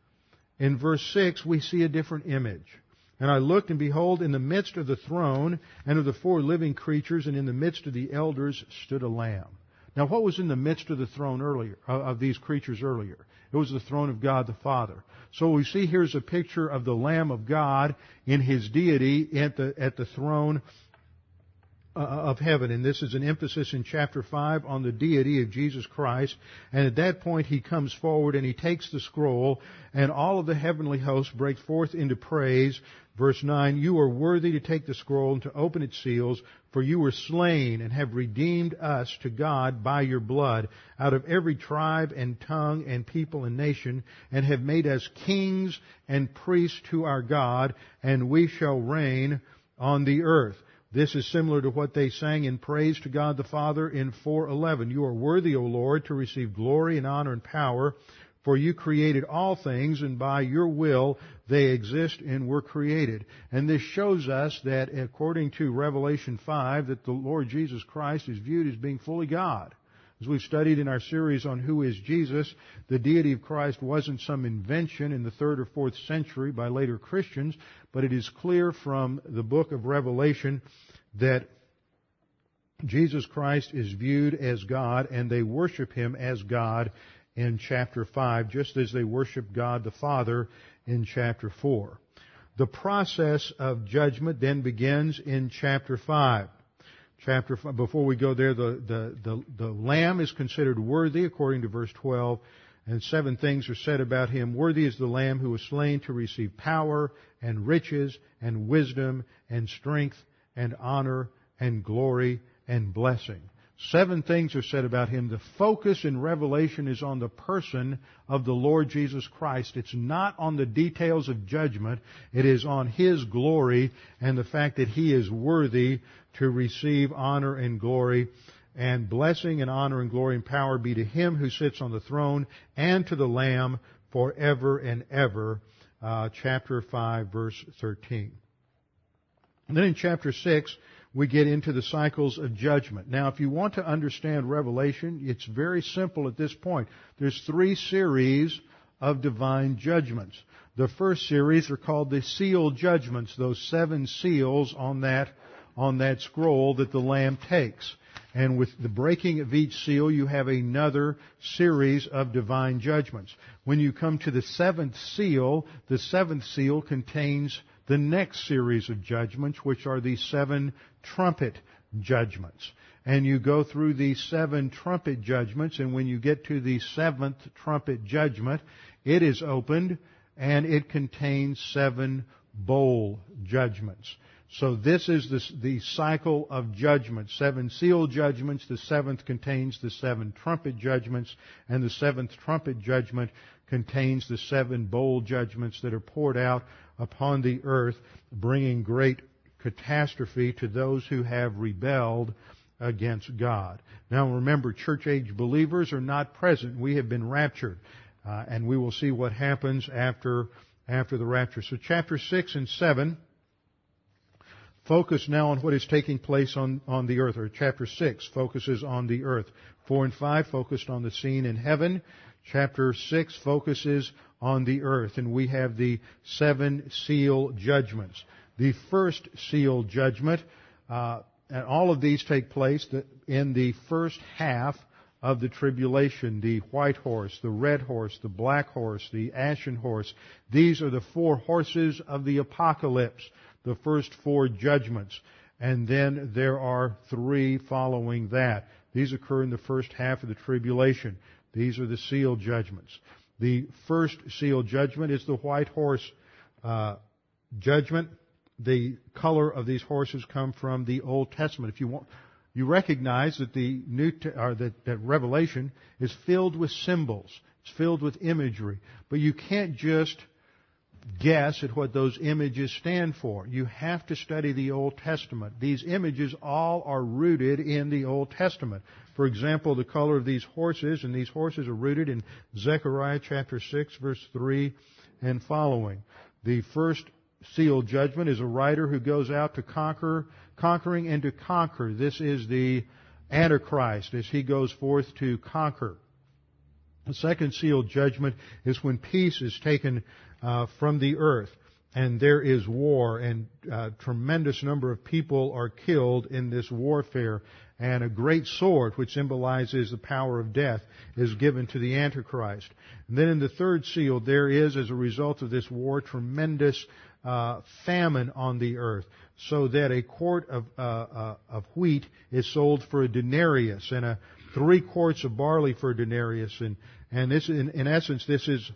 in verse six, we see a different image. "And I looked, and behold, in the midst of the throne and of the four living creatures, and in the midst of the elders, stood a lamb." Now, what was in the midst of the throne earlier, of these creatures earlier? It was the throne of God the Father. So we see here's a picture of the Lamb of God in His deity at the, at the throne of heaven. And this is an emphasis in chapter five on the deity of Jesus Christ. And at that point He comes forward and He takes the scroll, and all of the heavenly hosts break forth into praise. Verse nine, "You are worthy to take the scroll and to open its seals, for you were slain and have redeemed us to God by your blood out of every tribe and tongue and people and nation, and have made us kings and priests to our God, and we shall reign on the earth." This is similar to what they sang in praise to God the Father in four eleven. "You are worthy, O Lord, to receive glory and honor and power, for you created all things, and by your will they exist and were created." And this shows us that, according to Revelation five, that the Lord Jesus Christ is viewed as being fully God. As we've studied in our series on who is Jesus, the deity of Christ wasn't some invention in the third or fourth century by later Christians, but it is clear from the book of Revelation that Jesus Christ is viewed as God, and they worship Him as God in chapter five, just as they worship God the Father in chapter four. The process of judgment then begins in chapter five. Chapter five, before we go there, the, the, the, the Lamb is considered worthy, according to verse twelve. And seven things are said about him. Worthy is the Lamb who was slain to receive power and riches and wisdom and strength and honor and glory and blessing. Seven things are said about him. The focus in Revelation is on the person of the Lord Jesus Christ. It's not on the details of judgment. It is on his glory and the fact that he is worthy to receive honor and glory. And blessing and honor and glory and power be to him who sits on the throne and to the Lamb forever and ever. Uh, chapter five, verse thirteen. And then in chapter six, we get into the cycles of judgment. Now, if you want to understand Revelation, it's very simple at this point. There's three series of divine judgments. The first series are called the seal judgments, those seven seals on that, on that scroll that the Lamb takes. And with the breaking of each seal, you have another series of divine judgments. When you come to the seventh seal, the seventh seal contains the next series of judgments, which are the seven trumpet judgments. And you go through these seven trumpet judgments, and when you get to the seventh trumpet judgment, it is opened, and it contains seven bowl judgments. So this is the, the cycle of judgment. Seven seal judgments. The seventh contains the seven trumpet judgments. And the seventh trumpet judgment contains the seven bowl judgments that are poured out upon the earth, bringing great catastrophe to those who have rebelled against God. Now remember, church-age believers are not present. We have been raptured. Uh, and we will see what happens after, after the rapture. So chapter six and seven focus now on what is taking place on, on the earth, or chapter six focuses on the earth. Four and five focused on the scene in heaven. Chapter six focuses on the earth, and we have the seven seal judgments. The first seal judgment, uh, and all of these take place in the first half of the tribulation. The white horse, the red horse, the black horse, the ashen horse. These are the four horses of the apocalypse. The first four judgments. And then there are three following that. These occur in the first half of the tribulation. These are the seal judgments. The first seal judgment is the white horse uh, judgment. The color of these horses come from the Old Testament. If you want, you recognize that the New or that, that Revelation is filled with symbols. It's filled with imagery. But you can't just guess at what those images stand for. You have to study the Old Testament. These images all are rooted in the Old Testament. For example, the color of these horses, and these horses are rooted in Zechariah chapter six, verse three and following. The first seal judgment is a rider who goes out to conquer, conquering and to conquer. This is the Antichrist as he goes forth to conquer. The second seal judgment is when peace is taken uh, from the earth, and there is war, and a tremendous number of people are killed in this warfare, and a great sword, which symbolizes the power of death, is given to the Antichrist. And then in the third seal, there is, as a result of this war, tremendous uh, famine on the earth, so that a quart of, uh, uh, of wheat is sold for a denarius, and a three quarts of barley for a denarius, and and this, in, in essence, this is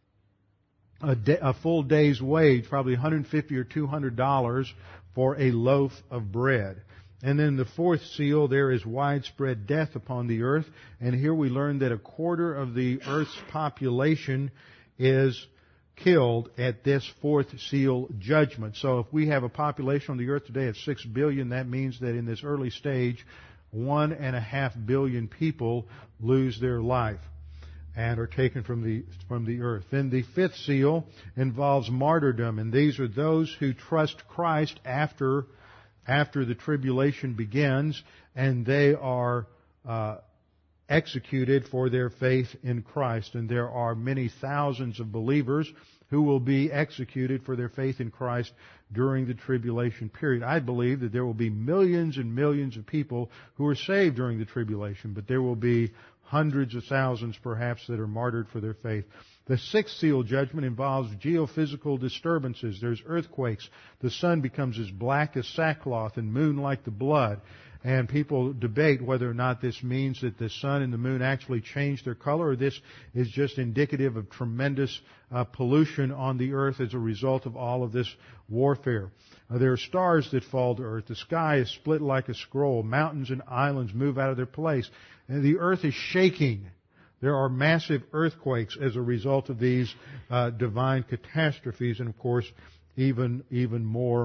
a, day, a full day's wage, probably one hundred fifty or two hundred dollars for a loaf of bread. And then the fourth seal, there is widespread death upon the earth. And here we learn that a quarter of the earth's population is killed at this fourth seal judgment. So if we have a population on the earth today of six billion, that means that in this early stage, one and a half billion people lose their life and are taken from the from the earth. Then the fifth seal involves martyrdom, and these are those who trust Christ after after the tribulation begins, and they are uh, executed for their faith in Christ. And there are many thousands of believers who will be executed for their faith in Christ during the tribulation period. I believe that there will be millions and millions of people who are saved during the tribulation, but there will be hundreds of thousands perhaps that are martyred for their faith. The sixth seal judgment involves geophysical disturbances. There's earthquakes. The sun becomes as black as sackcloth and moon like the blood. And people debate whether or not this means that the sun and the moon actually change their color, or this is just indicative of tremendous uh, pollution on the earth as a result of all of this warfare. Uh, there are stars that fall to earth. The sky is split like a scroll. Mountains and islands move out of their place. And the earth is shaking. There are massive earthquakes as a result of these uh, divine catastrophes, and of course, even even more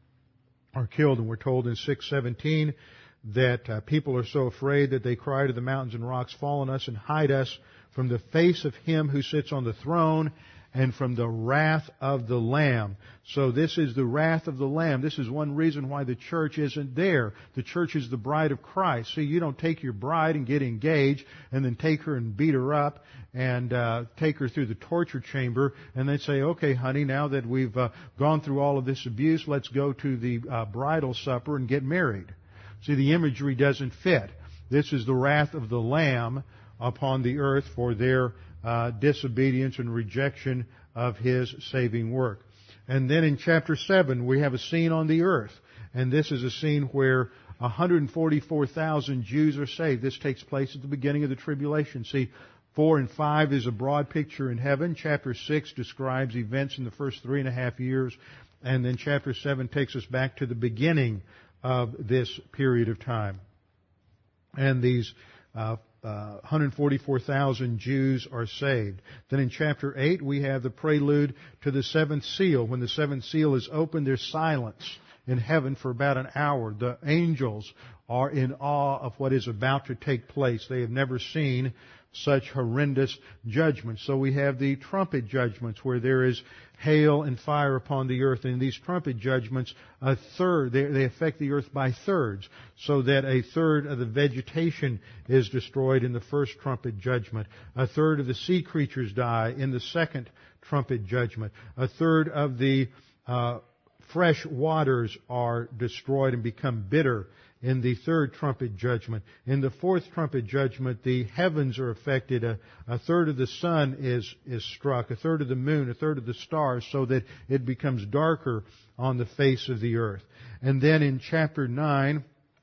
are killed. And we're told in six seventeen that uh, people are so afraid that they cry to the mountains and rocks, "Fall on us and hide us from the face of Him who sits on the throne and from the wrath of the Lamb." So this is the wrath of the Lamb. This is one reason why the church isn't there. The church is the bride of Christ. See, you don't take your bride and get engaged and then take her and beat her up and uh, take her through the torture chamber and then say, "Okay, honey, now that we've uh, gone through all of this abuse, let's go to the uh, bridal supper and get married." See, the imagery doesn't fit. This is the wrath of the Lamb upon the earth for their uh, disobedience and rejection of His saving work. And then in chapter seven, we have a scene on the earth. And this is a scene where one hundred forty-four thousand Jews are saved. This takes place at the beginning of the tribulation. See, four and five is a broad picture in heaven. Chapter six describes events in the first three and a half years. And then chapter seven takes us back to the beginning of this period of time. And these uh, uh, one hundred forty-four thousand Jews are saved. Then in chapter eight, we have the prelude to the seventh seal. When the seventh seal is opened, there's silence in heaven for about an hour. The angels are in awe of what is about to take place. They have never seen such horrendous judgments. So we have the trumpet judgments where there is hail and fire upon the earth. And in these trumpet judgments, a third, they, they affect the earth by thirds, so that a third of the vegetation is destroyed in the first trumpet judgment. A third of the sea creatures die in the second trumpet judgment. A third of the uh, fresh waters are destroyed and become bitter in the third trumpet judgment. In the fourth trumpet judgment, the heavens are affected. A, a third of the sun is, is struck, a third of the moon, a third of the stars, so that it becomes darker on the face of the earth. And then in chapter nine,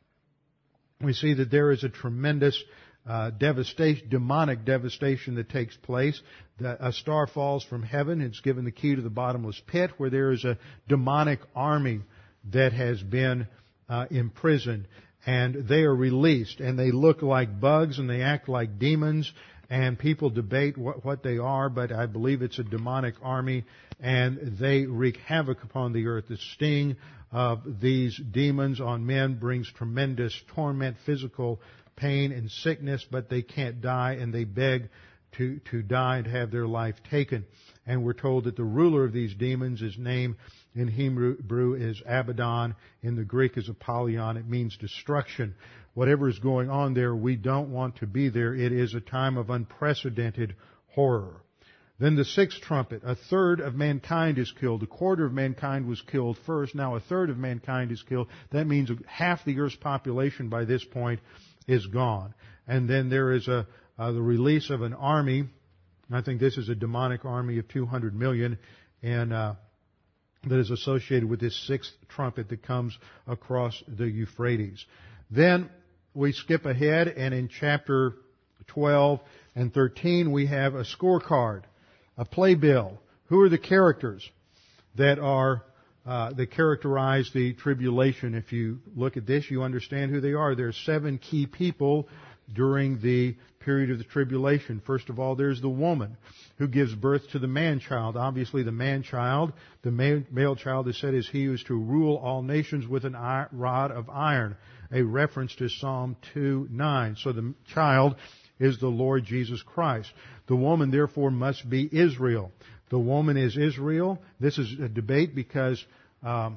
we see that there is a tremendous uh, devastation, demonic devastation that takes place. The, a star falls from heaven. It's given the key to the bottomless pit, where there is a demonic army that has been Uh, imprisoned, and they are released, and they look like bugs and they act like demons, and people debate what, what they are, but I believe it's a demonic army, and they wreak havoc upon the earth. The sting of these demons on men brings tremendous torment, physical pain and sickness, but they can't die, and they beg to, to die and have their life taken. And we're told that the ruler of these demons is named in Hebrew is Abaddon. In the Greek is Apollyon. It means destruction. Whatever is going on there, we don't want to be there. It is a time of unprecedented horror. Then the sixth trumpet. A third of mankind is killed. A quarter of mankind was killed first. Now a third of mankind is killed. That means half the earth's population by this point is gone. And then there is a, uh, the release of an army. I think this is a demonic army of two hundred million, and uh, that is associated with this sixth trumpet that comes across the Euphrates. Then we skip ahead, and in chapter twelve and thirteen we have a scorecard, a playbill. Who are the characters that are uh, that characterize the tribulation? If you look at this, you understand who they are. There are seven key people during the period of the tribulation. First of all, there's the woman who gives birth to the man-child. Obviously, the man-child, the male child is said is he who is to rule all nations with an rod of iron, a reference to Psalm two nine. So the child is the Lord Jesus Christ. The woman, therefore, must be Israel. The woman is Israel. This is a debate because um,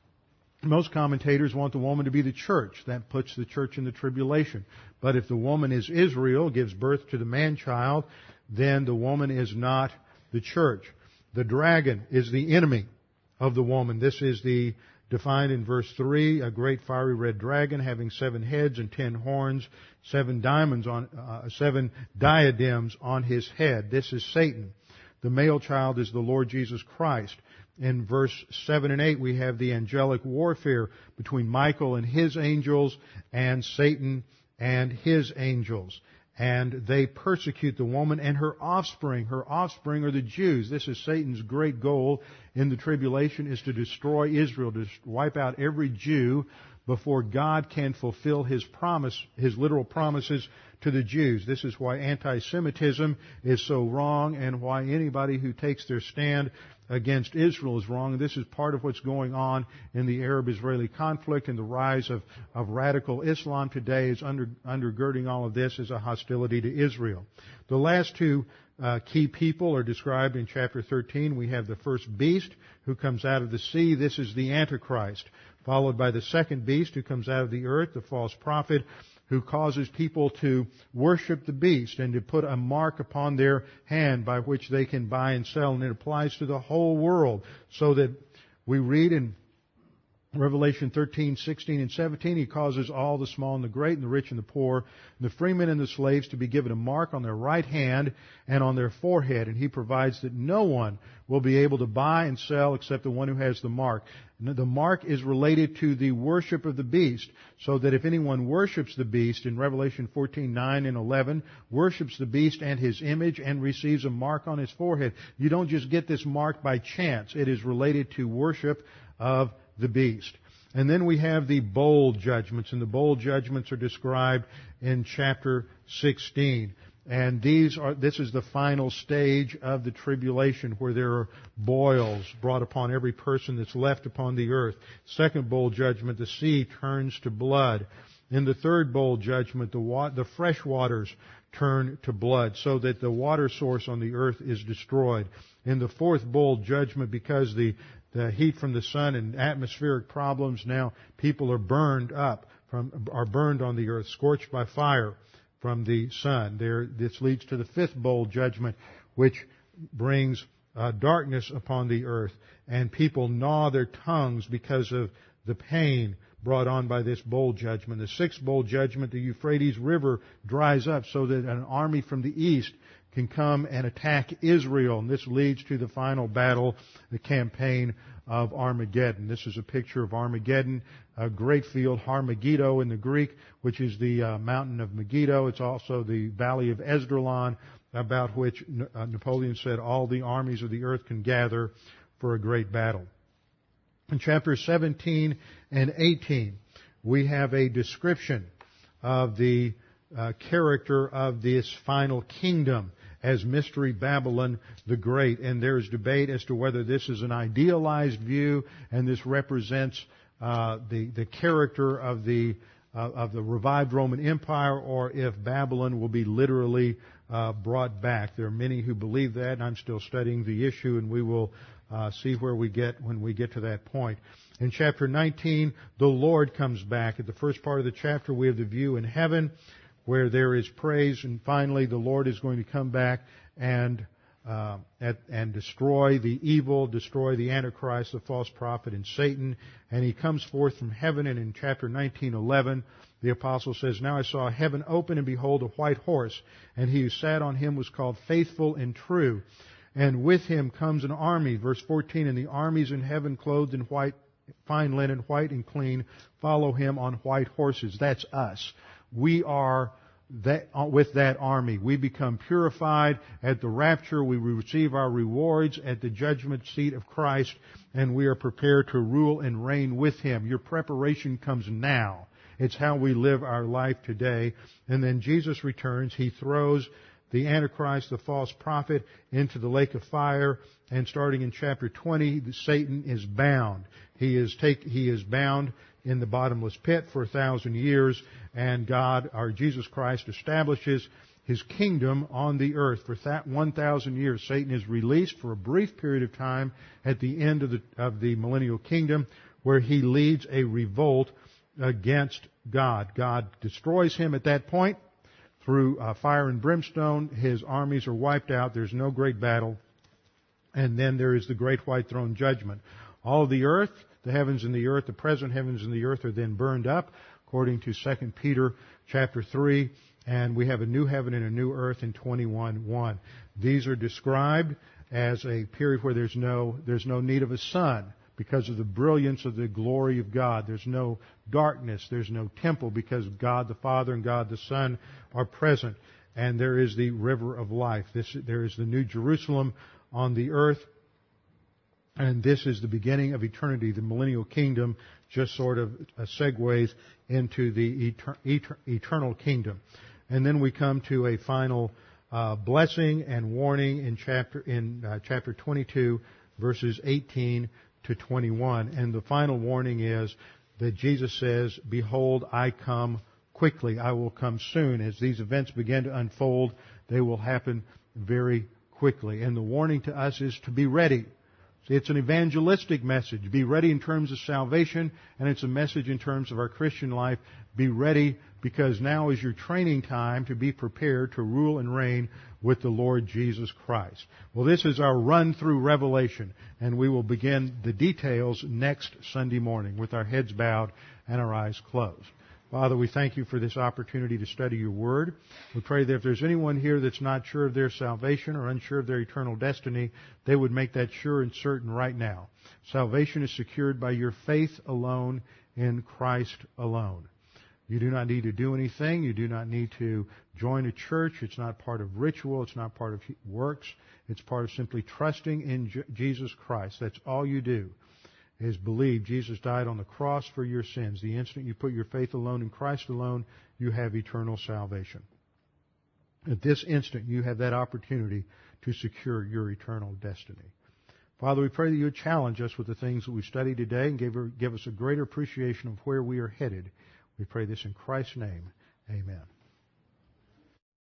most commentators want the woman to be the church. That puts the church in the tribulation. But if the woman is Israel, gives birth to the man-child, then the woman is not the church. The dragon is the enemy of the woman. This is the defined in verse three, a great fiery red dragon having seven heads and ten horns, seven diamonds on, uh, seven diadems on his head. This is Satan. The male child is the Lord Jesus Christ. In verse seven and eight, we have the angelic warfare between Michael and his angels and Satan and his angels. And they persecute the woman and her offspring. Her offspring are the Jews. This is Satan's great goal in the tribulation, is to destroy Israel, to wipe out every Jew before God can fulfill His promise, His literal promises to the Jews. This is why anti-Semitism is so wrong, and why anybody who takes their stand against Israel is wrong. This is part of what's going on in the Arab-Israeli conflict, and the rise of, of radical Islam today is under, undergirding all of this as a hostility to Israel. The last two uh, key people are described in chapter thirteen. We have the first beast who comes out of the sea. This is the Antichrist, followed by the second beast who comes out of the earth, the false prophet, who causes people to worship the beast and to put a mark upon their hand by which they can buy and sell. And it applies to the whole world, so that we read in Revelation thirteen, sixteen, and seventeen, He causes all the small and the great and the rich and the poor, and the freemen and the slaves to be given a mark on their right hand and on their forehead. And He provides that no one will be able to buy and sell except the one who has the mark. And the mark is related to the worship of the beast, so that if anyone worships the beast, in Revelation fourteen, nine and eleven, worships the beast and his image and receives a mark on his forehead, you don't just get this mark by chance. It is related to worship of the beast. And then we have the bowl judgments, and the bowl judgments are described in chapter sixteen. And these are, this is the final stage of the tribulation, where there are boils brought upon every person that's left upon the earth. Second bowl judgment, the sea turns to blood. In the third bowl judgment, the, wa- the fresh waters turn to blood, so that the water source on the earth is destroyed. In the fourth bowl judgment, because the The heat from the sun and atmospheric problems, now people are burned up, from, are burned on the earth, scorched by fire from the sun. There, this leads to the fifth bowl judgment, which brings uh, darkness upon the earth, and people gnaw their tongues because of the pain brought on by this bowl judgment. The sixth bowl judgment, the Euphrates River dries up so that an army from the east can come and attack Israel. And this leads to the final battle, the campaign of Armageddon. This is a picture of Armageddon, a great field, Har Megiddo in the Greek, which is the uh, mountain of Megiddo. It's also the valley of Esdraelon, about which uh, Napoleon said all the armies of the earth can gather for a great battle. In chapters seventeen and eighteen, we have a description of the uh, character of this final kingdom as Mystery Babylon the Great. And there is debate as to whether this is an idealized view and this represents uh, the the character of the uh, of the revived Roman Empire, or if Babylon will be literally uh, brought back. There are many who believe that, and I'm still studying the issue, and we will uh, see where we get when we get to that point. In chapter nineteen, the Lord comes back. At the first part of the chapter, we have the view in heaven, where there is praise, and finally the Lord is going to come back and uh, at, and destroy the evil, destroy the Antichrist, the false prophet, and Satan. And He comes forth from heaven, and in chapter nineteen eleven, the apostle says, "Now I saw heaven open, and behold, a white horse, and he who sat on him was called Faithful and True. And with him comes an army," verse fourteen, "and the armies in heaven, clothed in white, fine linen, white and clean, follow him on white horses." That's us. We are that, with that army. We become purified at the rapture. We receive our rewards at the judgment seat of Christ, and we are prepared to rule and reign with Him. Your preparation comes now. It's how we live our life today. And then Jesus returns. He throws the Antichrist, the false prophet, into the lake of fire. And starting in chapter twenty, Satan is bound. He is take, he is bound in the bottomless pit for a thousand years, and God, our Jesus Christ, establishes His kingdom on the earth for that one thousand years. Satan is released for a brief period of time at the end of the, of the millennial kingdom, where he leads a revolt against God. God destroys him at that point through uh, fire and brimstone. His armies are wiped out. There's no great battle. And then there is the great white throne judgment. All of the earth, the heavens and the earth, the present heavens and the earth are then burned up, according to Second Peter chapter three. And we have a new heaven and a new earth in twenty-one one. These are described as a period where there's no, there's no need of a sun because of the brilliance of the glory of God. There's no darkness. There's no temple because God the Father and God the Son are present. And there is the river of life. This, there is the New Jerusalem on the earth. And this is the beginning of eternity. The millennial kingdom just sort of segues into the eter- eter- eternal kingdom. And then we come to a final uh, blessing and warning in chapter in uh, chapter twenty-two, verses eighteen to twenty-one. And the final warning is that Jesus says, "Behold, I come quickly. I will come soon." As these events begin to unfold, they will happen very quickly. And the warning to us is to be ready. It's an evangelistic message. Be ready in terms of salvation, and it's a message in terms of our Christian life. Be ready, because now is your training time to be prepared to rule and reign with the Lord Jesus Christ. Well, this is our run through Revelation, and we will begin the details next Sunday morning with our heads bowed and our eyes closed. Father, we thank you for this opportunity to study your word. We pray that if there's anyone here that's not sure of their salvation or unsure of their eternal destiny, they would make that sure and certain right now. Salvation is secured by your faith alone in Christ alone. You do not need to do anything. You do not need to join a church. It's not part of ritual. It's not part of works. It's part of simply trusting in J- Jesus Christ. That's all you do, is believe Jesus died on the cross for your sins. The instant you put your faith alone in Christ alone, you have eternal salvation. At this instant, you have that opportunity to secure your eternal destiny. Father, we pray that you would challenge us with the things that we studied today and give, give us a greater appreciation of where we are headed. We pray this in Christ's name. Amen.